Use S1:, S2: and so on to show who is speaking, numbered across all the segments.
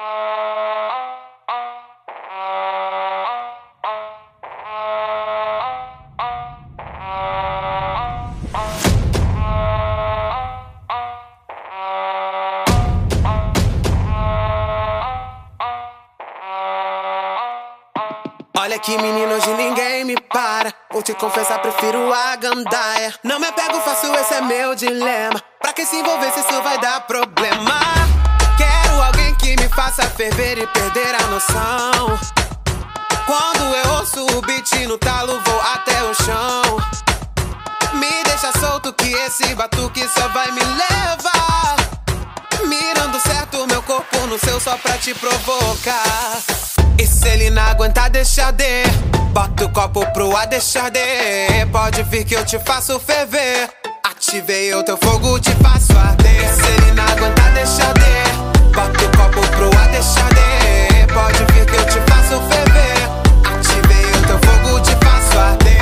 S1: Olha que menino, hoje ninguém me para. Vou te confessar, prefiro a gandaia. Não me apego fácil, esse é meu dilema. Pra que se envolver se isso vai dar problema? Quero alguém que me faça ferver e perder a noção. Quando eu ouço o beat no talo, vou até o chão. Me deixa solto que esse batuque só vai me levar. Mirando certo meu corpo no seu só pra te provocar. E se ele não aguentar, deixa de. Bota o copo pro ar, deixa de. Pode vir que eu te faço ferver. Ativei o teu fogo, te faço arder. E se ele não aguentar, deixa de. Bota o copo pro ar, deixa de. Pode vir que eu te faço ferver. Ativei o teu fogo, te faço arder.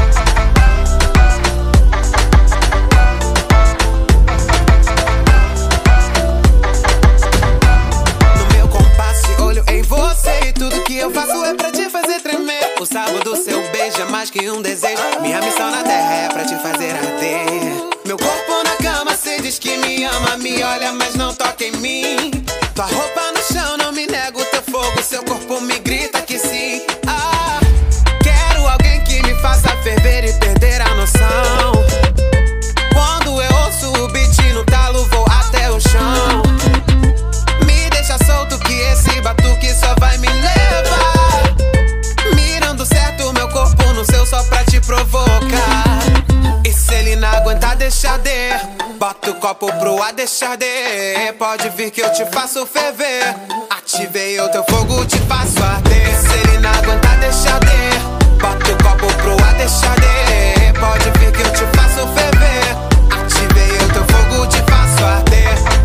S1: Tudo que eu faço é pra te fazer tremer. O sabor do seu beijo é mais que um desejo. Minha missão na terra é pra te fazer arder. Meu corpo na cama, cê diz que me ama. Me olha, mas não toca em mim. Tua roupa no chão, não me nego teu fogo. Seu corpo me grita que sim. Quero alguém que me faça ferver e perder a noção. Quando eu ouço o beat no talo, vou até o chão. Me deixa solto que esse batuque só vai me levar. Mirando certo meu corpo no seu só pra te provocar. E se ele não aguentar, deixa de. Bota o copo pro ar, deixa de. Pode vir que eu te faço ferver. Ativei o teu fogo, te faço arder. E se ele não aguentar, deixa de. Bota o copo pro ar, deixa de. Pode vir que eu te faço ferver. Ativei o teu fogo, te faço arder.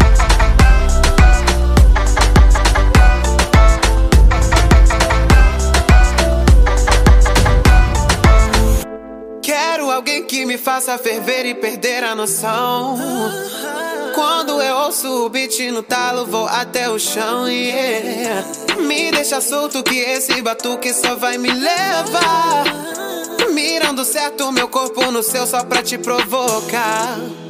S1: Quero alguém que me faça ferver e perder a noção. Quando eu ouço o beat no talo, vou até o chão, yeah. Me deixa solto que esse batuque só vai me levar. Mirando certo meu corpo no seu só pra te provocar.